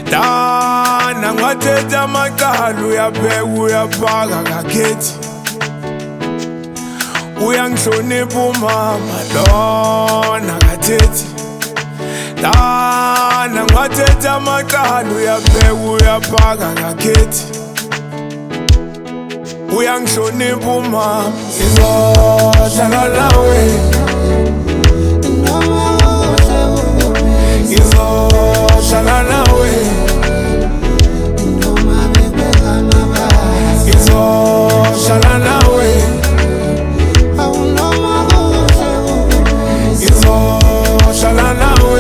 Dana ngathetha amaqala uyapheka uyaphaka kakhethi uyangihlonipha umama lona kathethi Dana ngathetha amaqala uyapheka uyaphaka kakhethi uyangihlonipha umama ngizohlala nawe ngizohlala nawe ngizohlala nawe ngizohlala nawe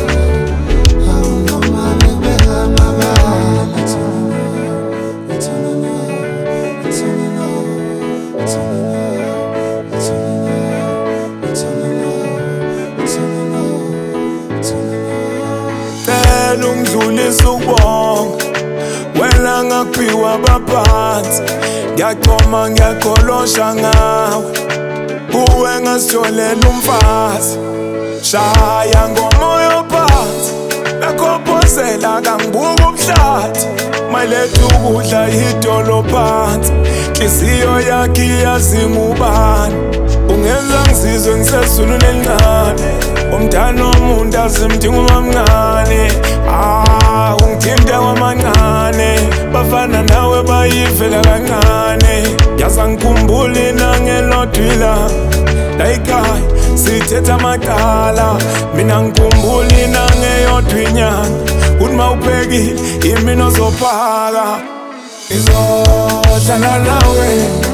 ungidlulisa ukubonga wena ngaphiwa baphansi ngiyaqoma ngiyaqolosha ngawe uwe ngasitholela umfazi shaya ngomoya phansi nakhophozela kangibuka ubuhlathi mayiletha ukudla idolo phansi inhliziyo yakhe iyazinga ubani ungenza ngizizwe ngisezulwini elincane umntana womuntu azimdinga umamncane ungithinta kwamancane bafana nawe bayivela kancane yaza ngikhumbula inangelodwila layikhaya sithetha amaqala mina ngikhumbula inangeyodwa inyanga uthi mawuphekile yimina ozophaka ngizohlala nawe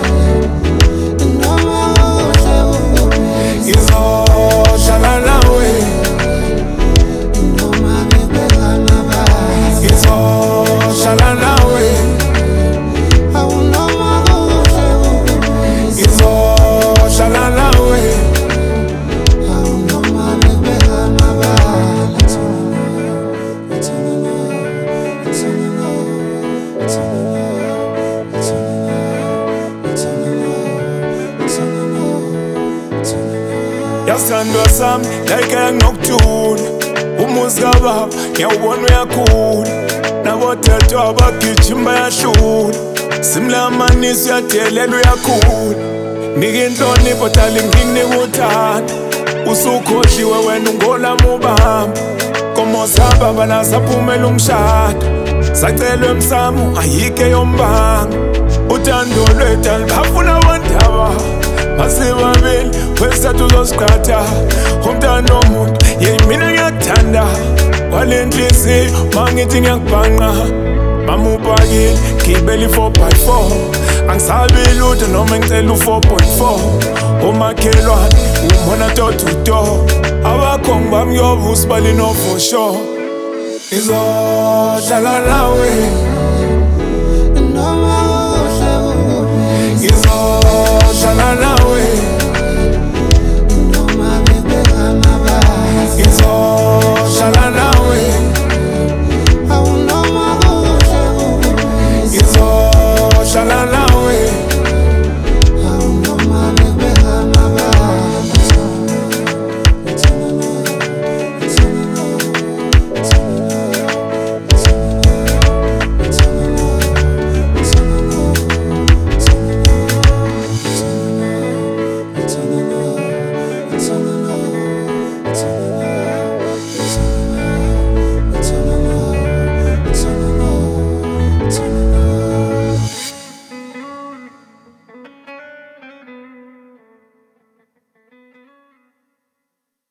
ngizohlala nawe ngizohlala nawe ngizohlala nawe yasithandwa sami yayikhaya nginokuthula umuzi kababa ngiyawubona uyakhula nabodadewabo abagijima bayahlula simlamanisi uyadelela uyakhula nika inhlonipho dala nginginika uthando usukhohliwe wena ungolami ubamba komo zababa nasaphumela umshado sacelwa emsamo ayikho eyombanga uthando lwethu alibafuna wandaba masibabili wesithathu uzosiqhatha umntana womuntu yimina ngiyakuthanda wale nhliziyo mangithi ngiyakubhanqa mama upakile gibela i-4x4 angisabi lutho noma ngicela u-4.4 umakhelwane umbona totuto abakhongi bami kuyovusa balinofosho ngizohlala nawe ngizohlala nawe ngizohlala